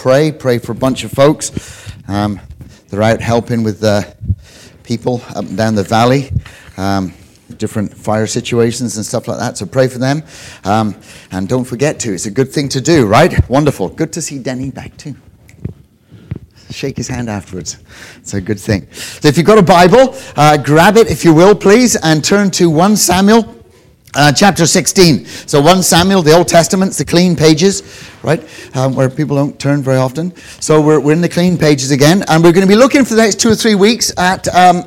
pray for a bunch of folks. They're out helping with people up and down the valley, different fire situations and stuff like that. So pray for them. And don't forget to. It's a good thing to do, right? Wonderful. Good to see Denny back too. Shake his hand afterwards. It's a good thing. So if you've got a Bible, grab it if you will, please, and turn to 1 Samuel. Chapter 16. So 1 Samuel, the Old Testament's the clean pages, right? Where people don't turn very often. So we're in the clean pages again, and we're going to be looking for the next 2 or 3 weeks at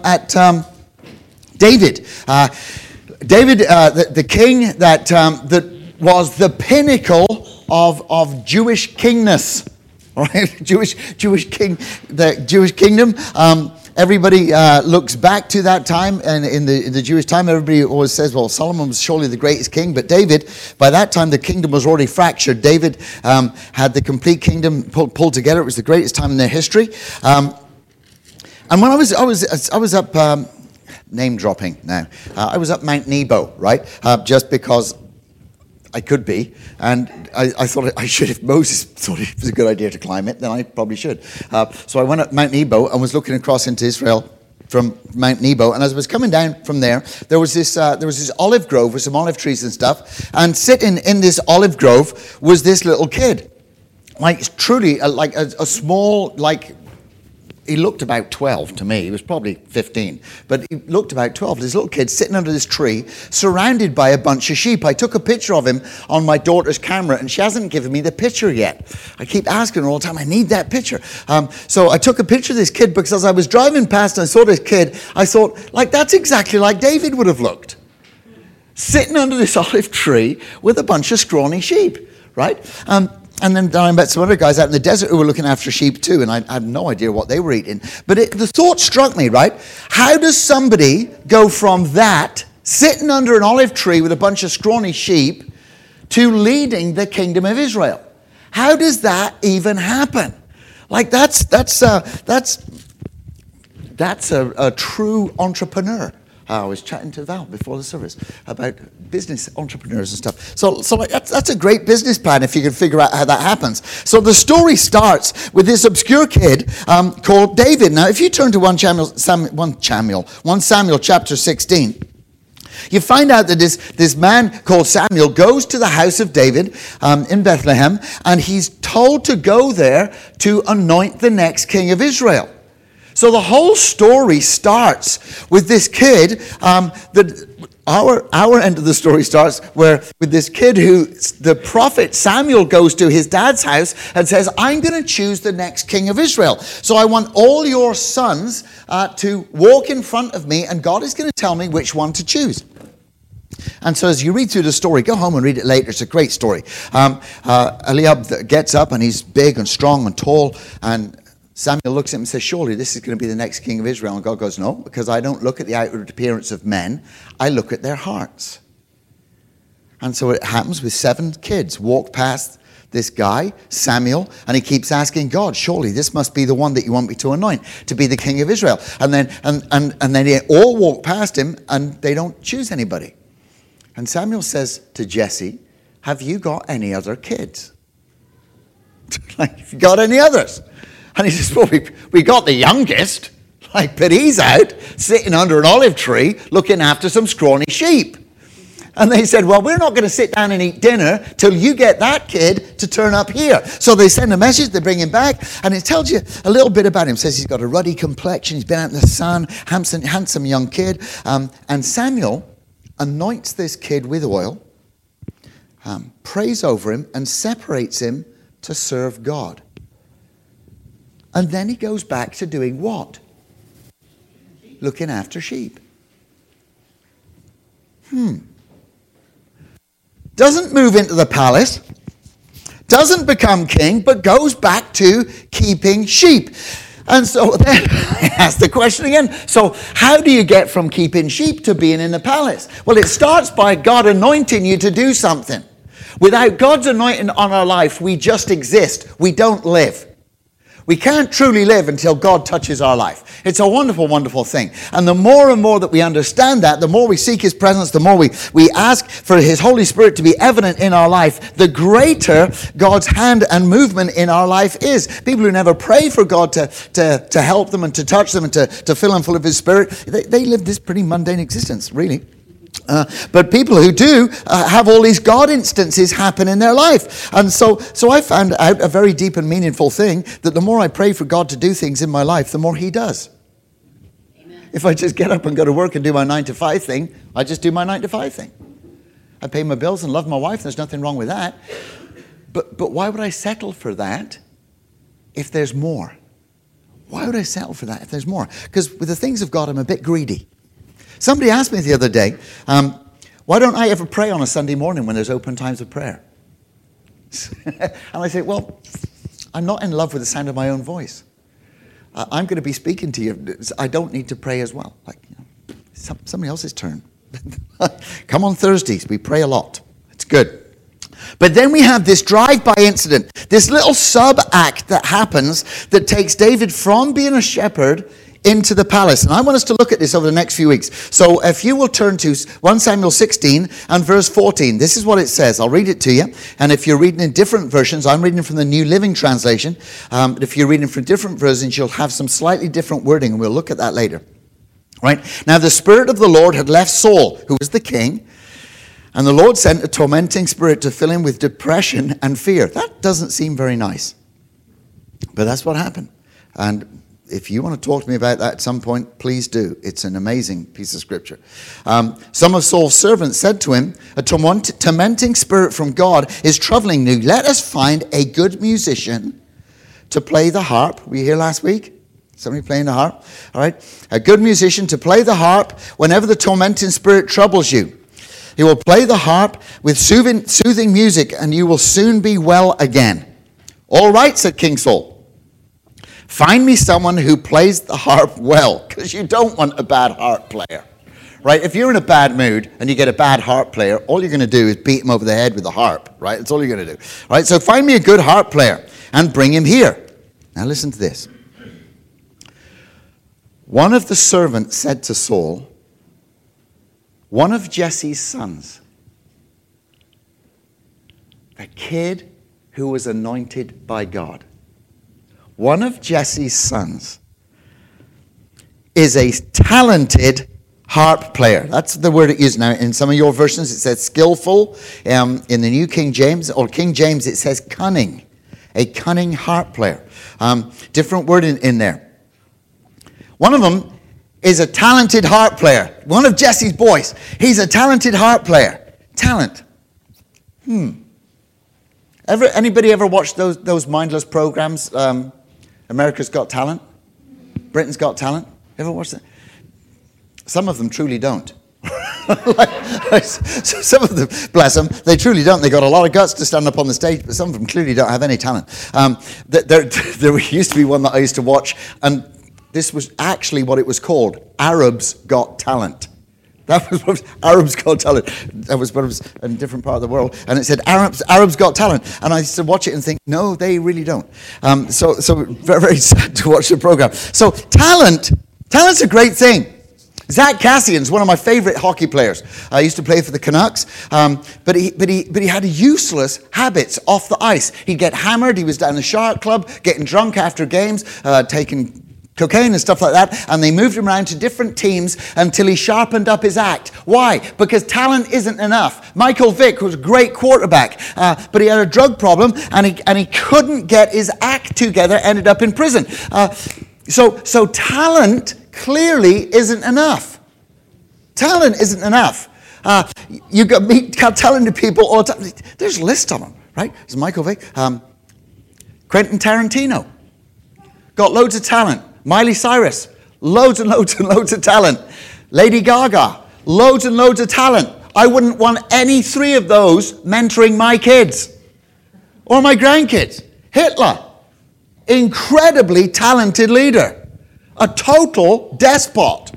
David. David, the king that was the pinnacle of Jewish kingness, right? Jewish king, the Jewish kingdom. Everybody looks back to that time, and in the Jewish time, everybody always says, well, Solomon was surely the greatest king, but David, by that time, the kingdom was already fractured. David had the complete kingdom pulled together. It was the greatest time in their history. And when I was up, name dropping now, I was up Mount Nebo, right? Just because I could be, and I thought I should. If Moses thought it was a good idea to climb it, then I probably should. So I went up Mount Nebo and was looking across into Israel from Mount Nebo. And as I was coming down from there was this olive grove with some olive trees and stuff. And sitting in this olive grove was this little kid, like truly like a small, like. He looked about 12 to me. He was probably 15. But he looked about 12. This little kid sitting under this tree, surrounded by a bunch of sheep. I took a picture of him on my daughter's camera, and she hasn't given me the picture yet. I keep asking her all the time, I need that picture. So I took a picture of this kid because as I was driving past and I saw this kid, I thought, like, that's exactly like David would have looked. Sitting under this olive tree with a bunch of scrawny sheep, right? And then I met some other guys out in the desert who were looking after sheep too, and I had no idea what they were eating. But the thought struck me, right? How does somebody go from that, sitting under an olive tree with a bunch of scrawny sheep, to leading the kingdom of Israel? How does that even happen? Like that's a true entrepreneur. I was chatting to Val before the service about business entrepreneurs and stuff. So like that's a great business plan if you can figure out how that happens. So the story starts with this obscure kid called David. Now, if you turn to 1 Samuel chapter 16, you find out that this man called Samuel goes to the house of David in Bethlehem, and he's told to go there to anoint the next king of Israel. So the whole story starts with this kid. Our end of the story starts with this kid who the prophet Samuel goes to his dad's house and says, I'm going to choose the next king of Israel. So I want all your sons to walk in front of me, and God is going to tell me which one to choose. And so as you read through the story, go home and read it later. It's a great story. Eliab gets up, and he's big and strong and tall, and Samuel looks at him and says, surely this is going to be the next king of Israel. And God goes, no, because I don't look at the outward appearance of men. I look at their hearts. And so it happens with 7 kids walk past this guy, Samuel, and he keeps asking God, surely this must be the one that you want me to anoint to be the king of Israel. And then they all walk past him, and they don't choose anybody. And Samuel says to Jesse, have you got any other kids? Like, have you got any others? And he says, well, we got the youngest, but he's out sitting under an olive tree looking after some scrawny sheep. And they said, well, we're not going to sit down and eat dinner till you get that kid to turn up here. So they send a message, they bring him back, and it tells you a little bit about him. It says he's got a ruddy complexion, he's been out in the sun, handsome young kid. And Samuel anoints this kid with oil, prays over him, and separates him to serve God. And then he goes back to doing what? Looking after sheep. Doesn't move into the palace, doesn't become king, but goes back to keeping sheep. And so then I ask the question again, so how do you get from keeping sheep to being in the palace? Well, it starts by God anointing you to do something. Without God's anointing on our life, we just exist. We don't live. We can't truly live until God touches our life. It's a wonderful, wonderful thing. And the more and more that we understand that, the more we seek his presence, the more we ask for his Holy Spirit to be evident in our life, the greater God's hand and movement in our life is. People who never pray for God to help them and to touch them and to fill them full of his Spirit, they live this pretty mundane existence, really. But people who do have all these God instances happen in their life. And so I found out a very deep and meaningful thing, that the more I pray for God to do things in my life, the more he does. Amen. If I just get up and go to work and do my 9-to-5 thing, I just do my 9-to-5 thing. I pay my bills and love my wife. There's nothing wrong with that. But why would I settle for that if there's more? Why would I settle for that if there's more? Because with the things of God, I'm a bit greedy. Somebody asked me the other day, why don't I ever pray on a Sunday morning when there's open times of prayer? And I say, well, I'm not in love with the sound of my own voice. I'm going to be speaking to you. I don't need to pray as well. Like, somebody else's turn. Come on Thursdays, we pray a lot. It's good. But then we have this drive-by incident, this little sub-act that happens that takes David from being a shepherd into the palace. And I want us to look at this over the next few weeks. So if you will turn to 1 Samuel 16 and verse 14, this is what it says. I'll read it to you. And if you're reading in different versions, I'm reading from the New Living Translation. But if you're reading from different versions, you'll have some slightly different wording, and we'll look at that later. Right? Now the Spirit of the Lord had left Saul, who was the king, and the Lord sent a tormenting spirit to fill him with depression and fear. That doesn't seem very nice. But that's what happened. And if you want to talk to me about that at some point, please do. It's an amazing piece of scripture. Some of Saul's servants said to him, a tormenting spirit from God is troubling you. Let us find a good musician to play the harp. Were you here last week? Somebody playing the harp? All right. A good musician to play the harp whenever the tormenting spirit troubles you. He will play the harp with soothing music, and you will soon be well again. All right, said King Saul. Find me someone who plays the harp well, because you don't want a bad harp player, right? If you're in a bad mood and you get a bad harp player, all you're going to do is beat him over the head with the harp, right? That's all you're going to do, right? So find me a good harp player and bring him here. Now listen to this. One of the servants said to Saul, one of Jesse's sons, the kid who was anointed by God, one of Jesse's sons is a talented harp player. That's the word it uses now. In some of your versions, it says skillful. In the New King James, or King James, it says cunning. A cunning harp player. Different word in there. One of them is a talented harp player. One of Jesse's boys. He's a talented harp player. Talent. Anybody ever watched those mindless programs? America's Got Talent? Britain's Got Talent? Ever watched that? Some of them truly don't. Some of them, bless them, they truly don't. They got a lot of guts to stand up on the stage, but some of them clearly don't have any talent. There used to be one that I used to watch, and this was actually what it was called. Arabs Got Talent. That was what Arabs Got Talent. That was what it was in a different part of the world. And it said, Arabs Got Talent. And I used to watch it and think, no, they really don't. So very, very sad to watch the program. So talent's a great thing. Zach Cassian's one of my favorite hockey players. I used to play for the Canucks, but he had useless habits off the ice. He'd get hammered. He was down the Shark Club, getting drunk after games, taking cocaine and stuff like that, and they moved him around to different teams until he sharpened up his act. Why? Because talent isn't enough. Michael Vick was a great quarterback, but he had a drug problem, and he couldn't get his act together, ended up in prison. So talent clearly isn't enough. Talent isn't enough. You got talented people all the time. There's a list of them, right? There's Michael Vick. Quentin Tarantino. Got loads of talent. Miley Cyrus, loads and loads and loads of talent. Lady Gaga, loads and loads of talent. I wouldn't want any three of those mentoring my kids or my grandkids. Hitler, incredibly talented leader, a total despot,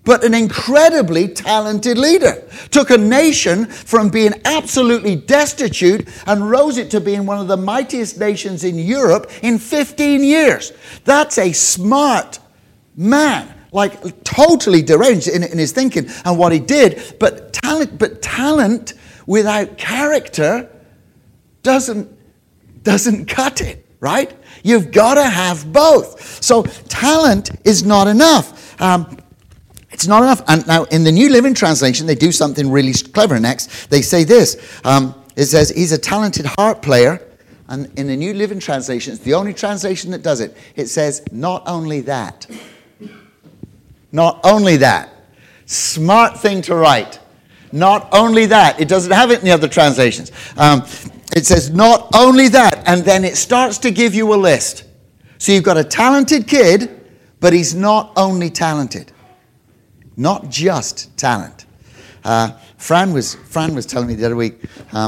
but an incredibly talented leader. Took a nation from being absolutely destitute and rose it to being one of the mightiest nations in Europe in 15 years. That's a smart man, like totally deranged in his thinking and what he did. But talent without character doesn't cut it, right? You've got to have both. So talent is not enough. It's not enough. And now in the New Living Translation, they do something really clever next. They say this. It says, he's a talented harp player. And in the New Living Translation, it's the only translation that does it. It says, not only that. Not only that. Smart thing to write. Not only that. It doesn't have it in the other translations. It says, not only that. And then it starts to give you a list. So you've got a talented kid, but he's not only talented. Not just talent. Fran was telling me the other week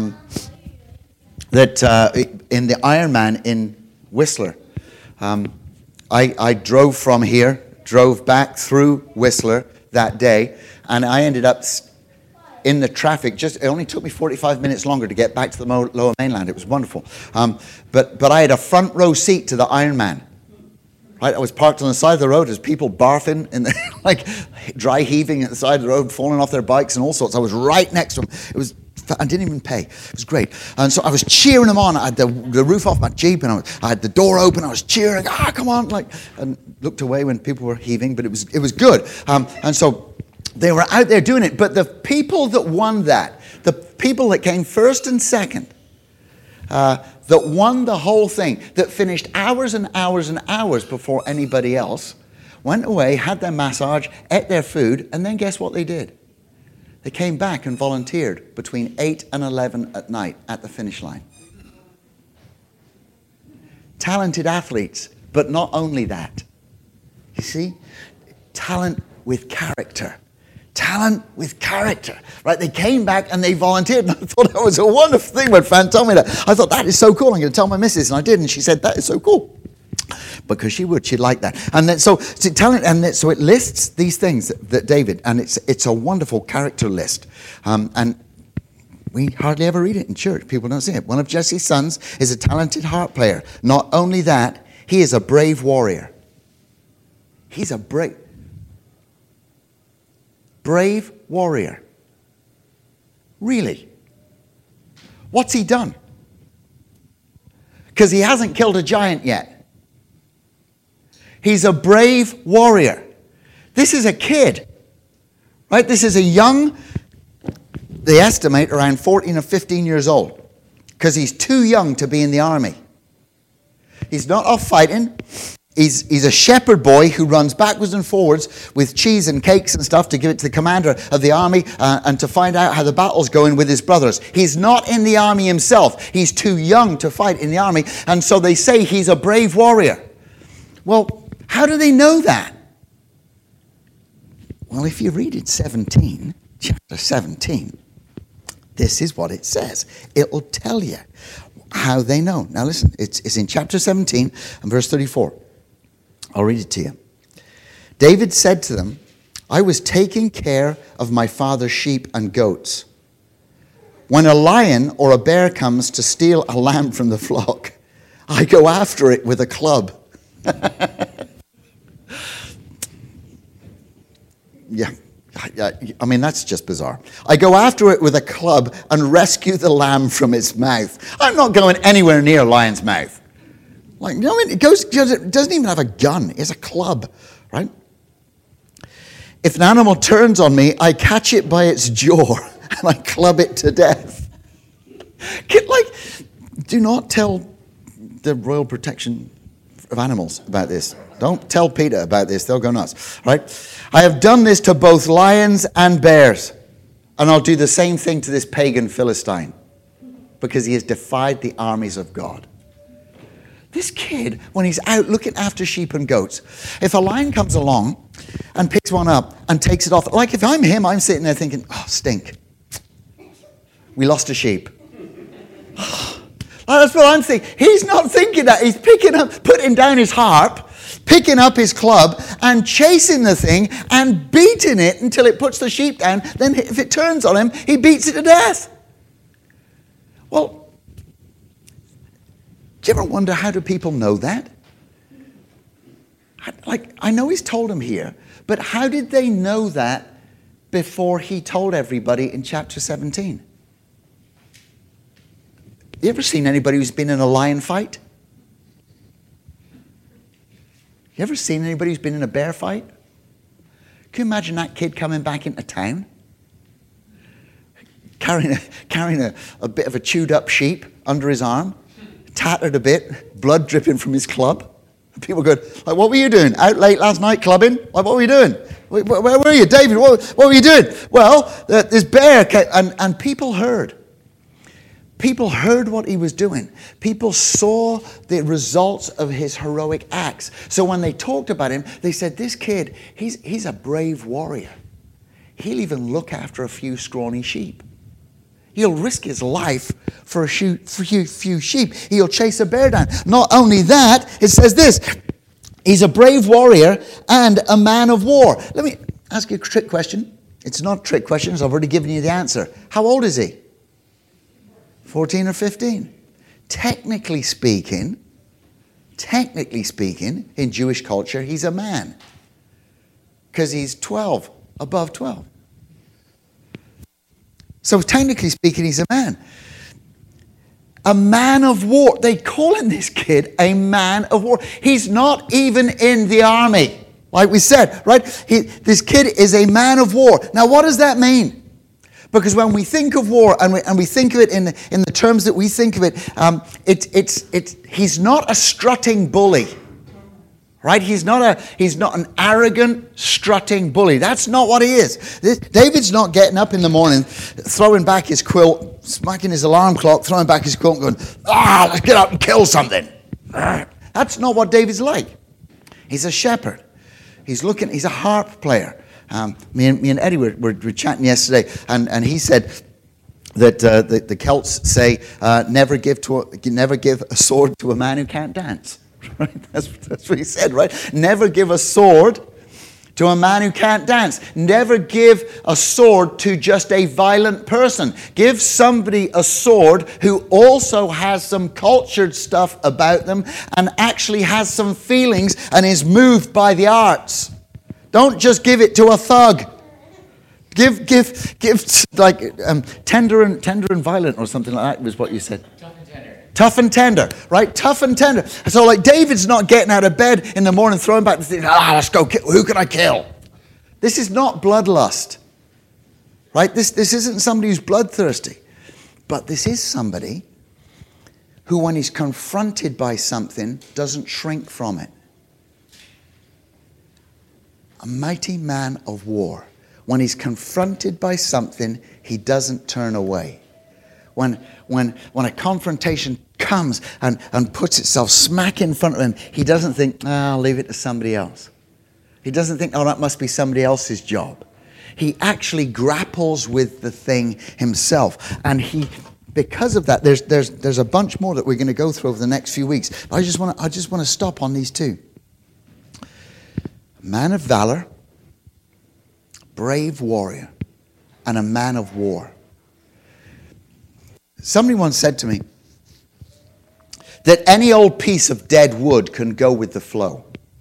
that in the Ironman in Whistler, I drove from here, drove back through Whistler that day, and I ended up in the traffic. It only took me 45 minutes longer to get back to the Lower Mainland. It was wonderful. But I had a front row seat to the Ironman. Right, I was parked on the side of the road. There's people barfing and like dry heaving at the side of the road, falling off their bikes and all sorts. I was right next to them. I didn't even pay. It was great. And so I was cheering them on. I had the roof off my Jeep and I had the door open. I was cheering, come on, and looked away when people were heaving, but it was good. And so they were out there doing it. But the people that won that, the people that came first and second, that won the whole thing, that finished hours and hours and hours before anybody else, went away, had their massage, ate their food, and then guess what they did? They came back and volunteered between 8 and 11 at night at the finish line. Talented athletes, but not only that. You see? Talent with character. Talent with character, right? They came back and they volunteered, and I thought that was a wonderful thing when Fran told me that. I thought, that is so cool. I'm going to tell my missus, and I did, and she said, that is so cool, because she'd like that. And then so talent, and so it lists these things that David, and it's a wonderful character list, and we hardly ever read it in church. People don't see it. One of Jesse's sons is a talented harp player. Not only that, he is a brave warrior. He's a brave warrior. Really? What's he done? Because he hasn't killed a giant yet. He's a brave warrior. This is a kid, right? This is a young, they estimate around 14 or 15 years old, because he's too young to be in the army. He's not off fighting. He's a shepherd boy who runs backwards and forwards with cheese and cakes and stuff to give it to the commander of the army and to find out how the battle's going with his brothers. He's not in the army himself. He's too young to fight in the army. And so they say he's a brave warrior. Well, how do they know that? Well, if you read it chapter 17, this is what it says. It will tell you how they know. Now listen, it's in chapter 17 and verse 34. I'll read it to you. David said to them, I was taking care of my father's sheep and goats. When a lion or a bear comes to steal a lamb from the flock, I go after it with a club. Yeah, I mean, that's just bizarre. I go after it with a club and rescue the lamb from its mouth. I'm not going anywhere near a lion's mouth. Like, you know, it doesn't even have a gun. It's a club, right? If an animal turns on me, I catch it by its jaw and I club it to death. Do not tell the Royal Protection of Animals about this. Don't tell PETA about this. They'll go nuts, right? I have done this to both lions and bears, and I'll do the same thing to this pagan Philistine, because he has defied the armies of God. This kid, when he's out looking after sheep and goats, if a lion comes along and picks one up and takes it off, like if I'm him, I'm sitting there thinking, oh, stink. We lost a sheep. That's what I'm thinking. He's not thinking that. He's picking up, putting down his harp, picking up his club and chasing the thing and beating it until it puts the sheep down. Then if it turns on him, he beats it to death. Well, do you ever wonder, how do people know that? I know he's told them here, but how did they know that before he told everybody in chapter 17? You ever seen anybody who's been in a lion fight? You ever seen anybody who's been in a bear fight? Can you imagine that kid coming back into town? Carrying a bit of a chewed up sheep under his arm, tattered a bit, blood dripping from his club. People go, like, what were you doing? Out late last night clubbing? Like, what were you doing? Where were you? David, what were you doing? Well, this bear came, and people heard. People heard what he was doing. People saw the results of his heroic acts. So when they talked about him, they said, this kid, he's a brave warrior. He'll even look after a few scrawny sheep. He'll risk his life for a few sheep. He'll chase a bear down. Not only that, it says this. He's a brave warrior and a man of war. Let me ask you a trick question. It's not a trick question, because I've already given you the answer. How old is he? 14 or 15. Technically speaking, in Jewish culture, he's a man. Because he's 12, above 12. So technically speaking, he's a man. A man of war. They calling this kid a man of war. He's not even in the army, like we said, right? This kid is a man of war. Now, what does that mean? Because when we think of war, and we think of it in the terms that we think of it, he's not a strutting bully. Right? He's not an arrogant, strutting bully. That's not what he is. David's not getting up in the morning, throwing back his quilt, smacking his alarm clock, throwing back his quilt and going, let's get out and kill something. That's not what David's like. He's a shepherd. He's a harp player. Me and Eddie were chatting yesterday, and he said that the Celts say, never give a sword to a man who can't dance. Right? That's what he said, right? Never give a sword to a man who can't dance. Never give a sword to just a violent person. Give somebody a sword who also has some cultured stuff about them and actually has some feelings and is moved by the arts. Don't just give it to a thug. Give like tender and violent or something like that was what you said. Tough and tender, right? Tough and tender. So like David's not getting out of bed in the morning, throwing back the thing, let's go kill. Who can I kill? This is not bloodlust, right? This isn't somebody who's bloodthirsty. But this is somebody who, when he's confronted by something, doesn't shrink from it. A mighty man of war. When he's confronted by something, he doesn't turn away. When a confrontation comes and puts itself smack in front of him, he doesn't think, I'll leave it to somebody else. He doesn't think, that must be somebody else's job. He actually grapples with the thing himself. And because of that, there's a bunch more that we're going to go through over the next few weeks. I just want to stop on these two. A man of valor, brave warrior, and a man of war. Somebody once said to me that any old piece of dead wood can go with the flow.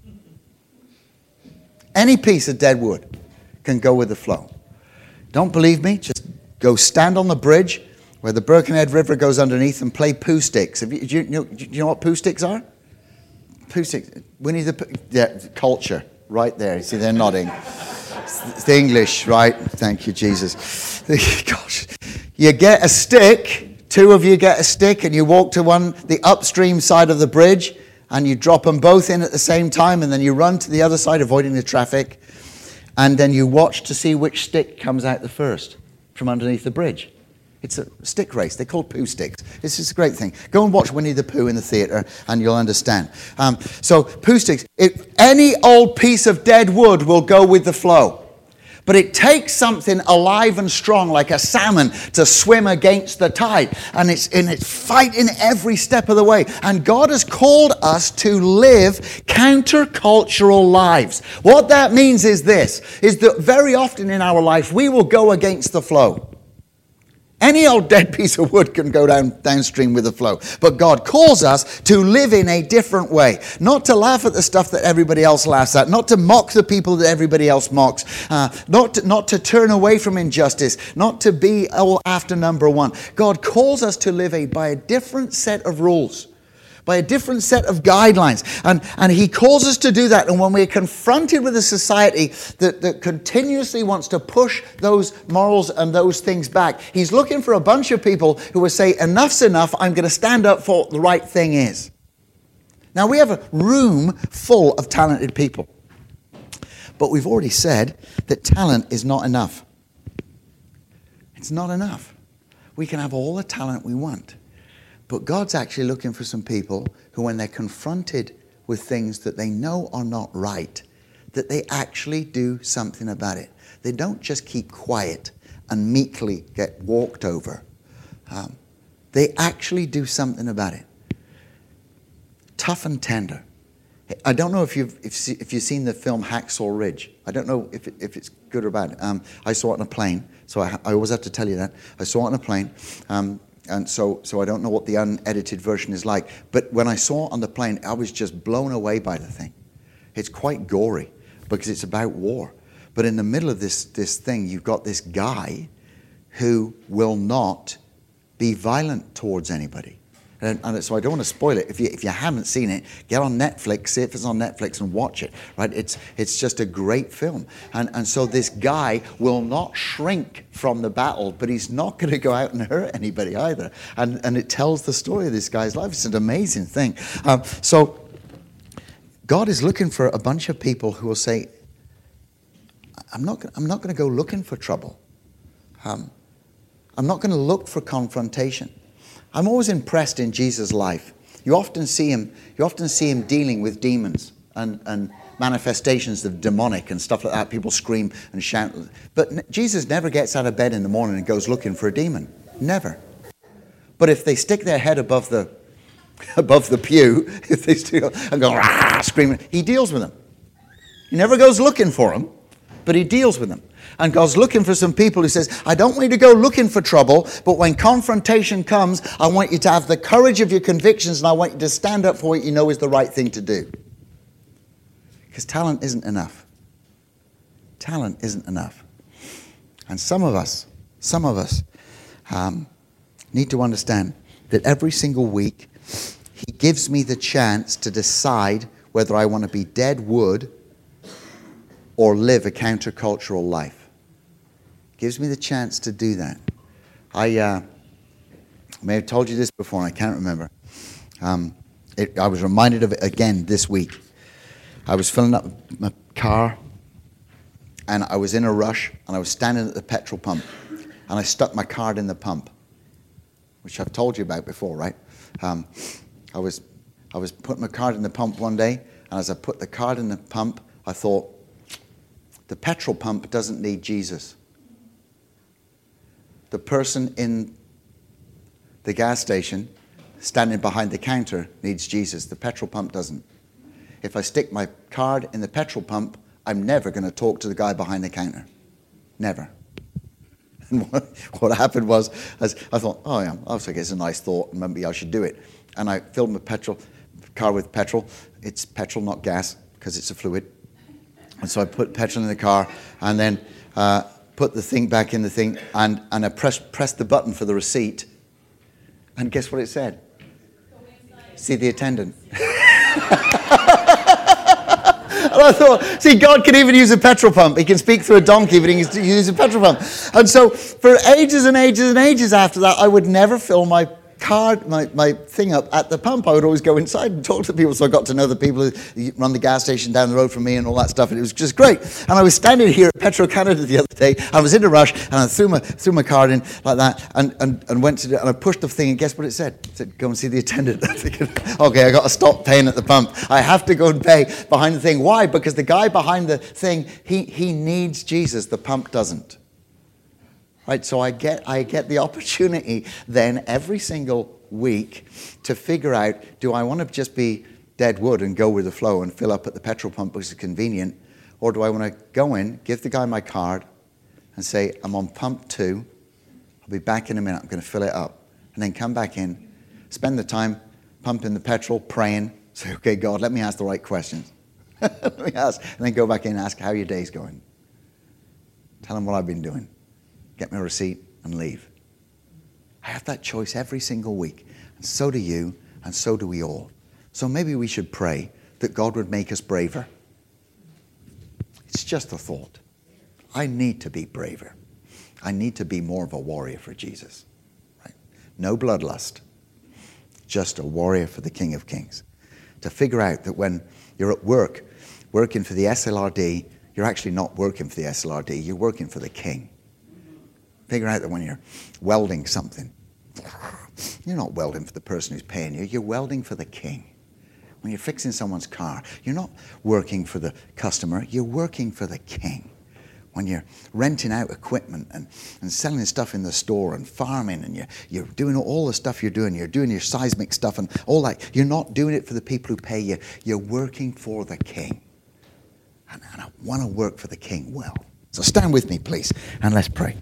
Any piece of dead wood can go with the flow. Don't believe me? Just go stand on the bridge where the Birkenhead River goes underneath and play poo sticks. Do you know what poo sticks are? Poo sticks. Winnie the Pooh. Yeah, culture. Right there. You see, they're nodding. It's the English, right? Thank you, Jesus. Gosh. You get a stick, two of you get a stick, and you walk to the upstream side of the bridge, and you drop them both in at the same time, and then you run to the other side, avoiding the traffic, and then you watch to see which stick comes out the first from underneath the bridge. It's a stick race. They're called poo sticks. This is a great thing. Go and watch Winnie the Pooh in the theatre, and you'll understand. So poo sticks. Any old piece of dead wood will go with the flow. But it takes something alive and strong like a salmon to swim against the tide. And it's fighting every step of the way. And God has called us to live countercultural lives. What that means is this, is that very often in our life we will go against the flow. Any old dead piece of wood can go downstream with the flow. But God calls us to live in a different way. Not to laugh at the stuff that everybody else laughs at. Not to mock the people that everybody else mocks. Not to turn away from injustice. Not to be after number one. God calls us to live by a different set of rules. By a different set of guidelines. And he calls us to do that. And when we're confronted with a society that continuously wants to push those morals and those things back, he's looking for a bunch of people who will say, enough's enough, I'm going to stand up for what the right thing is. Now, we have a room full of talented people. But we've already said that talent is not enough. It's not enough. We can have all the talent we want. But God's actually looking for some people who, when they're confronted with things that they know are not right, that they actually do something about it. They don't just keep quiet and meekly get walked over. They actually do something about it. Tough and tender. I don't know if you've seen the film Hacksaw Ridge. I don't know if it's good or bad. I saw it on a plane, so I always have to tell you that. I saw it on a plane. And so I don't know what the unedited version is like. But when I saw it on the plane, I was just blown away by the thing. It's quite gory because it's about war. But in the middle of this thing, you've got this guy who will not be violent towards anybody. And so I don't want to spoil it. If you haven't seen it, get on Netflix, see if it's on Netflix and watch it. Right? It's just a great film. And so this guy will not shrink from the battle, but he's not going to go out and hurt anybody either. And it tells the story of this guy's life. It's an amazing thing. So God is looking for a bunch of people who will say, I'm not going to go looking for trouble. I'm not going to look for confrontation. I'm always impressed in Jesus' life. You often see him dealing with demons and manifestations of demonic and stuff like that. People scream and shout. But Jesus never gets out of bed in the morning and goes looking for a demon. Never. But if they stick their head above the pew, if they still and go rah, screaming, he deals with them. He never goes looking for them, but he deals with them. And God's looking for some people who says, I don't want you to go looking for trouble, but when confrontation comes, I want you to have the courage of your convictions, and I want you to stand up for what you know is the right thing to do. Because talent isn't enough. Talent isn't enough. And some of us need to understand that every single week, he gives me the chance to decide whether I want to be dead wood or live a countercultural life. Gives me the chance to do that. I may have told you this before, and I can't remember. I was reminded of it again this week. I was filling up my car, and I was in a rush, and I was standing at the petrol pump, and I stuck my card in the pump, which I've told you about before, right? I was putting my card in the pump one day, and as I put the card in the pump, I thought, the petrol pump doesn't need Jesus. The person in the gas station standing behind the counter needs Jesus. The petrol pump doesn't. If I stick my card in the petrol pump, I'm never going to talk to the guy behind the counter. Never. And what happened was, as I thought, oh yeah, I was like, it's a nice thought, and maybe I should do it. And I filled my car with petrol. It's petrol, not gas, because it's a fluid. And so I put petrol in the car, and then put the thing back in the thing, and I pressed the button for the receipt. And guess what it said? See the attendant. And I thought, see, God can even use a petrol pump. He can speak through a donkey, but he can use a petrol pump. And so for ages and ages and ages after that, I would never fill my my thing up at the pump. I would always go inside and talk to people, so I got to know the people who run the gas station down the road from me and all that stuff, and it was just great. And I was standing here at Petro-Canada the other day, I was in a rush, and I threw my card in like that, and went to and I pushed the thing, and guess what it said? It said, go and see the attendant. I'm thinking, okay, I got to stop paying at the pump. I have to go and pay behind the thing. Why? Because the guy behind the thing, he needs Jesus. The pump doesn't. Right, so I get the opportunity then every single week to figure out, do I want to just be dead wood and go with the flow and fill up at the petrol pump, which is convenient, or do I want to go in, give the guy my card, and say, I'm on pump 2, I'll be back in a minute, I'm going to fill it up, and then come back in, spend the time pumping the petrol, praying, say, okay, God, let me ask the right questions. Let me ask, and then go back in and ask how your day's going. Tell him what I've been doing. Get my receipt and leave. I have that choice every single week. And so do you, and so do we all. So maybe we should pray that God would make us braver. It's just a thought. I need to be braver. I need to be more of a warrior for Jesus. Right? No bloodlust. Just a warrior for the King of Kings. To figure out that when you're at work, working for the SLRD, you're actually not working for the SLRD, you're working for the King. Figure out that when you're welding something, you're not welding for the person who's paying you, you're welding for the King. When you're fixing someone's car, you're not working for the customer, you're working for the King. When you're renting out equipment and selling stuff in the store and farming and you're doing all the stuff you're doing your seismic stuff and all that, you're not doing it for the people who pay you, you're working for the King. And I want to work for the King well. So stand with me, please, and let's pray.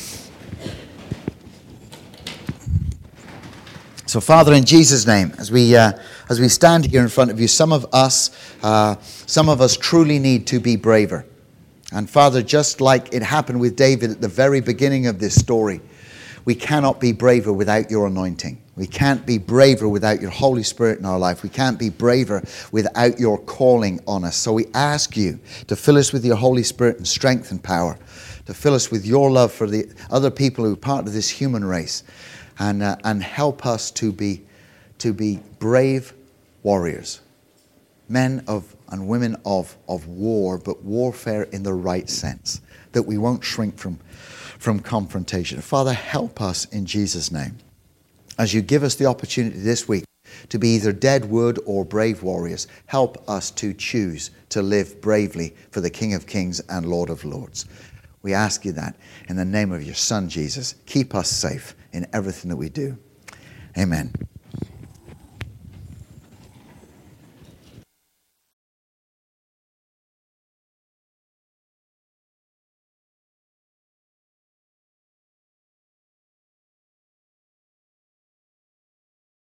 So, Father, in Jesus' name, as we stand here in front of you, some of us truly need to be braver. And Father, just like it happened with David at the very beginning of this story, we cannot be braver without your anointing. We can't be braver without your Holy Spirit in our life. We can't be braver without your calling on us. So we ask you to fill us with your Holy Spirit and strength and power, to fill us with your love for the other people who are part of this human race, and help us to be brave warriors, men and women of war, but warfare in the right sense, that we won't shrink from confrontation. Father, help us in Jesus' name. As you give us the opportunity this week to be either dead wood or brave warriors, help us to choose to live bravely for the King of Kings and Lord of Lords. We ask you that in the name of your Son, Jesus. Keep us safe in everything that we do. Amen.